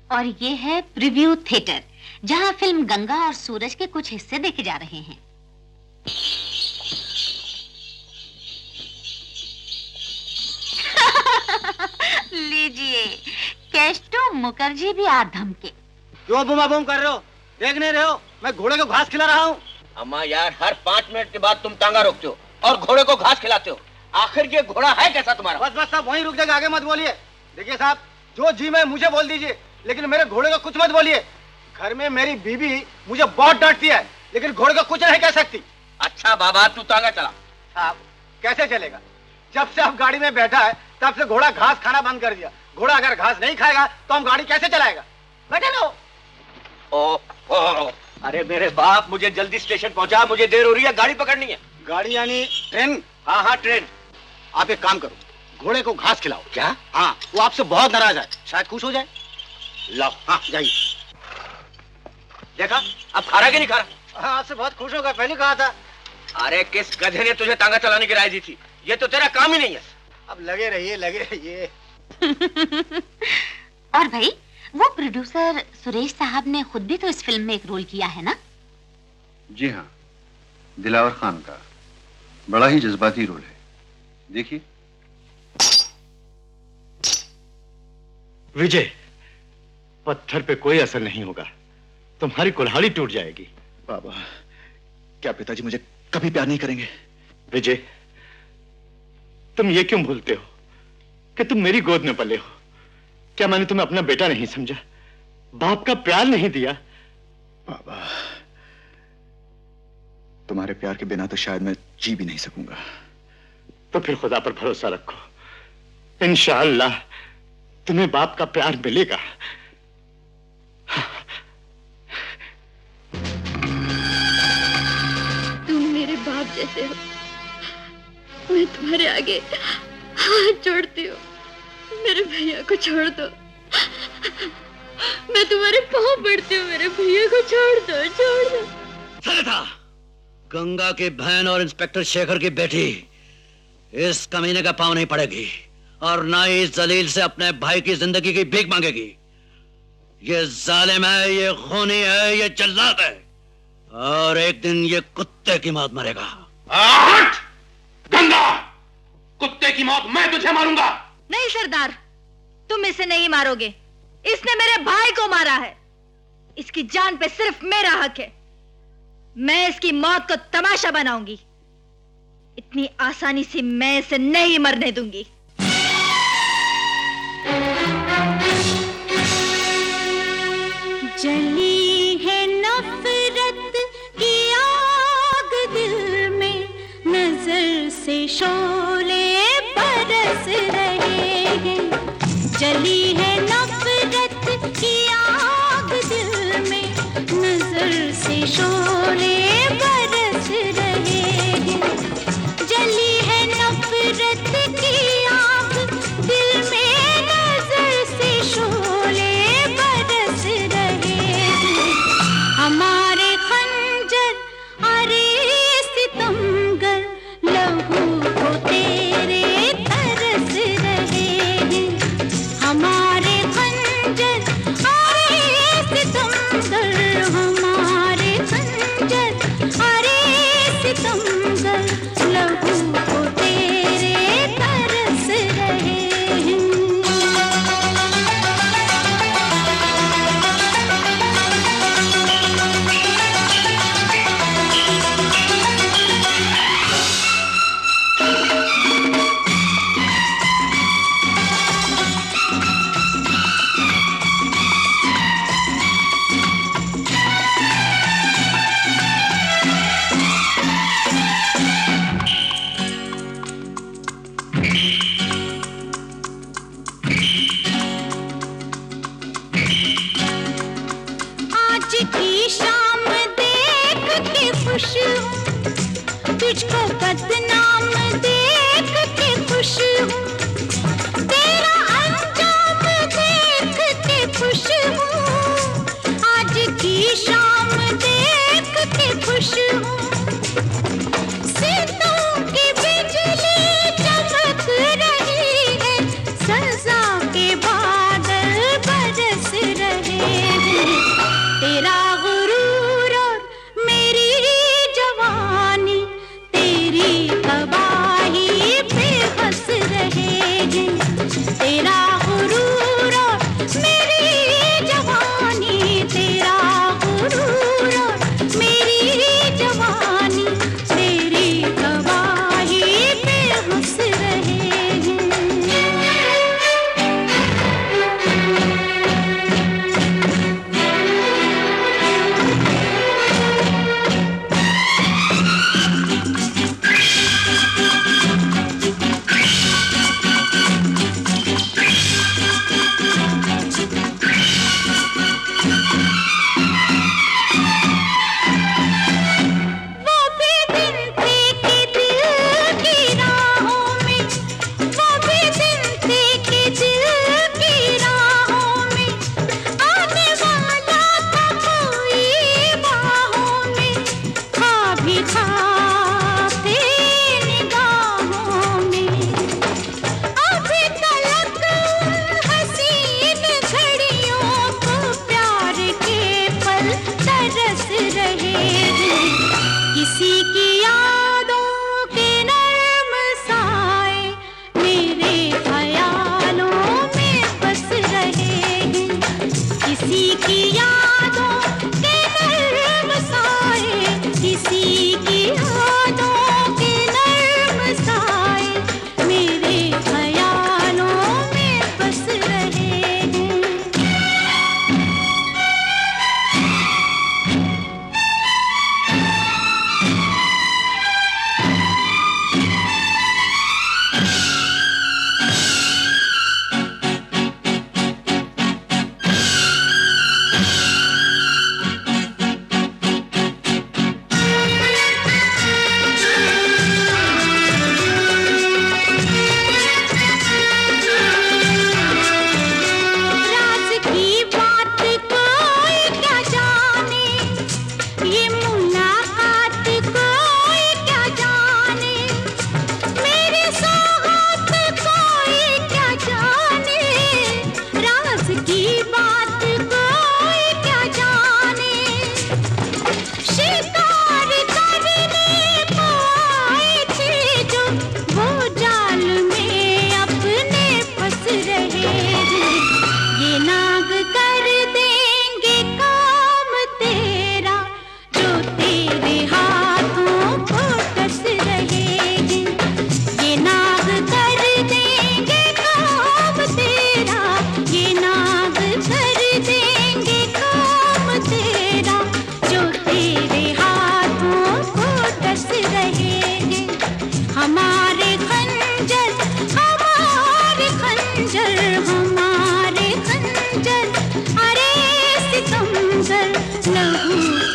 और ये है प्रीव्यू थिएटर, जहां फिल्म गंगा और सूरज के कुछ हिस्से देखे जा रहे हैं। लीजिए, केस्टो मुखर्जी भी आ धमके। क्यों बुमा बुम कर रहे हो? देख नहीं रहे हो मैं घोड़े को घास खिला रहा हूँ। अम्मा यार, हर 5 मिनट के बाद तुम टांगा रोकते हो और घोड़े को घास खिलाते हो। आखिर ये घोड़ा है कैसा तुम्हारा? बस बस साहब, वहीं रुक जाएगा, आगे मत बोलिए। देखिए साहब, जो जी में मुझे बोल दीजिए, लेकिन मेरे घोड़े को कुछ मत बोलिए। घर में मेरी बीबी मुझे बहुत डांटती है, लेकिन घोड़े को कुछ नहीं कह सकती। अच्छा बाबा, तू टांगा चला। साहब कैसे चलेगा? जब से आप गाड़ी में बैठा है तब से घोड़ा घास खाना बंद कर दिया। घोड़ा अगर घास नहीं खाएगा तो हम गाड़ी कैसे चलाएगा? बैठे लो। ओ, अरे मेरे बाप, मुझे जल्दी स्टेशन पहुंचा, मुझे देर हो रही है, गाड़ी पकड़नी है। गाड़ी यानी ट्रेन? हाँ हाँ ट्रेन। आप एक काम करो, घोड़े को घास खिलाओ। क्या? हाँ, वो आपसे बहुत नाराज है, शायद खुश हो जाए। लाओ। हाँ जाइए। देखा, अब खा रहा कि नहीं खा रहा? हाँ, आपसे बहुत खुश होगा, पहले कहा था। अरे किस गधे ने तुझे टांगा चलाने की राय दी थी? ये तो तेरा काम ही नहीं है। अब लगे रहिए लगे रहिए। और भाई, वो प्रोड्यूसर सुरेश साहब ने खुद भी तो इस फिल्म में एक रोल किया है ना? जी हाँ, दिलावर खान का बड़ा ही जज्बाती रोल है, देखिए। विजय, पत्थर पे कोई असर नहीं होगा, तुम्हारी कुल्हाड़ी टूट जाएगी। बाबा, क्या पिताजी मुझे कभी प्यार नहीं करेंगे? विजय, तुम ये क्यों भूलते हो कि तुम मेरी गोद में पले हो? क्या मैंने तुम्हें अपना बेटा नहीं समझा, बाप का प्यार नहीं दिया? बाबा, तुम्हारे प्यार के बिना तो शायद मैं जी भी नहीं सकूंगा। तो फिर खुदा पर भरोसा रखो, इंशाअल्लाह तुम्हें बाप का प्यार मिलेगा। तुम मेरे बाप जैसे हो, मैं तुम्हारे आगे हाथ जोड़ती हूँ। मेरे भैया को छोड़ दो, मैं तुम्हारे पाँव पड़ती हूँ। मेरे भैया को छोड़ दो, छोड़ दो। सरिता, गंगा की बहन और इंस्पेक्टर शेखर की बेटी इस कमीने का पाँव नहीं पड़ेगी, और ना ही इस जलील से अपने भाई की जिंदगी की भीख मांगेगी। ये जालिम है, ये खूनी है, ये जल्लाद है, और एक दिन ये कुत्ते की मौत मरेगा। गंगा, कुत्ते की मौत मैं तुझे मारूंगा। नहीं सरदार, तुम इसे नहीं मारोगे। इसने मेरे भाई को मारा है। इसकी जान पे सिर्फ मेरा हक है। मैं इसकी मौत को तमाशा बनाऊंगी। इतनी आसानी से मैं इसे नहीं मरने दूंगी। जली है नफरत की आग दिल में, नजर से शोले बरस रहे हैं। जली है नफरत की आग दिल में, नजर से शोले बरस रहे हैं। जली है नफरत की आग दिल में, नजर से शोले बरस रहे हैं। हमारे खंजर अरे सितमगर, लहू को तेरे तरस रहे हैं। हमारे खंजर अरे सितमगर, हमारे खंजर अरे सितमगर, लहू को तेरे तरस रहे हैं। आज की शाम देख के खुश हूँ, तुझको बदनाम देख के खुश हूँ। तेरा अंजाम देख के खुश हूँ। आज की शाम देख के खुश हूँ। सितों की बिजली चमक रही है, सजा के बादल बरस रहे किसी की यादों के नर्म साए, किसी की यादों के नर्म साए मेरे ख्यालों में बस रहे हैं। राज की बात कोई क्या जाने, ये मुलाकात कोई क्या जाने, मेरे सौगात कोई क्या जाने, राज की बात कोई क्या जाने। शिकार करने को आए थे जो वो जाल में अपने फंस रहे हैं। ये नाग कर देंगे काम तेरा जो तेरे हाथों को डस रहे हैं। ये नाग कर देंगे काम तेरा, ये नाग कर देंगे काम तेरा जो तेरे हाथों को डस रहे हैं। हमारे खंजर, हमारे खंजर, हमारे खंजर, अरे सितमगर लहू